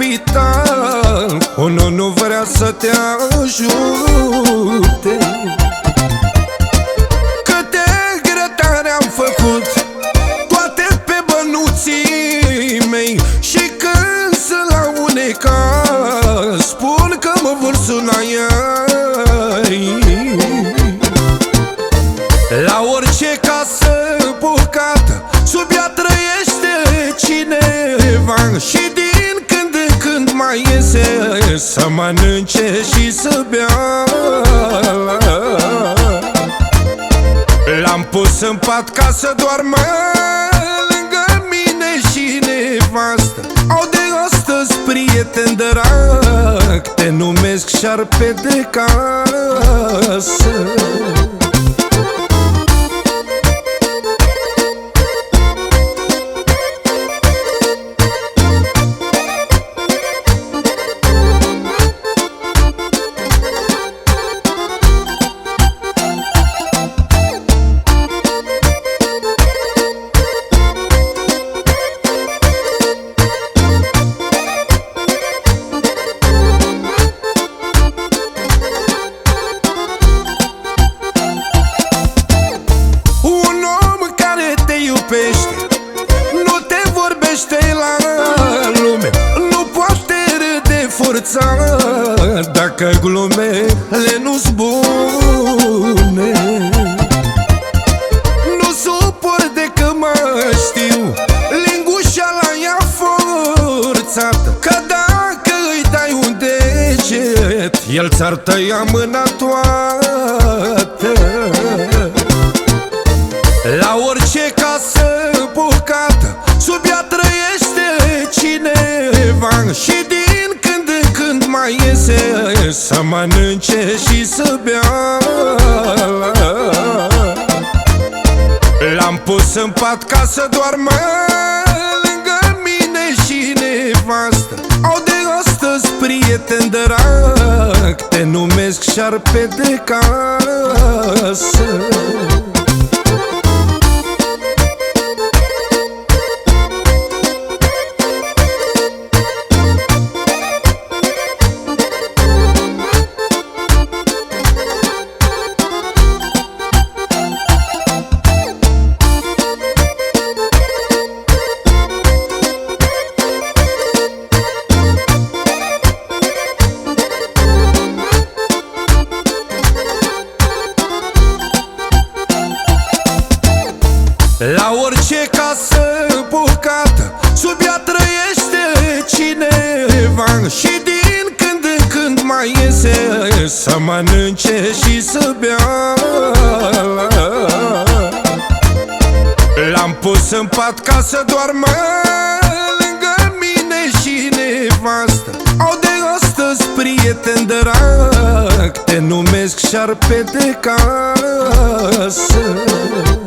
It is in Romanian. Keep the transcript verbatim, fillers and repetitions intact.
spital, unul nu vrea să te ajute. Câte grătare am făcut, toate pe bănuții mei, și când sunt la uneca, spun că mă vor suna ei. La orice casă bucată, sub ea trăiește cineva, și din când în când mai iese să mănânce și să bea. L-am pus în pat ca să doarmă lângă mine și nevastă. Au de astăzi prieten drag, te numesc șarpe de casă. Nu te vorbește la lume, nu poate râde forțat dacă glumele nu-s bune. Nu suport că mă știu, lingușa la ea forțată, că dacă îi dai un deget, el ți-ar tăia mâna toată. La orice casă bucată, sub ea trăiește cineva, și din când în când mai iese să mănânce și să bea. L-am pus în pat ca să doarmă lângă mine și nevastă. Au de astăzi prieten drag, te numesc șarpe de casă. La orice casă bucată, sub ea trăiește cineva, și din când în când mai iese să mănânce și să bea. L-am pus în pat ca să doarmă lângă mine și nevastă. Au de astăzi prieten drag, te numesc șarpe de casă.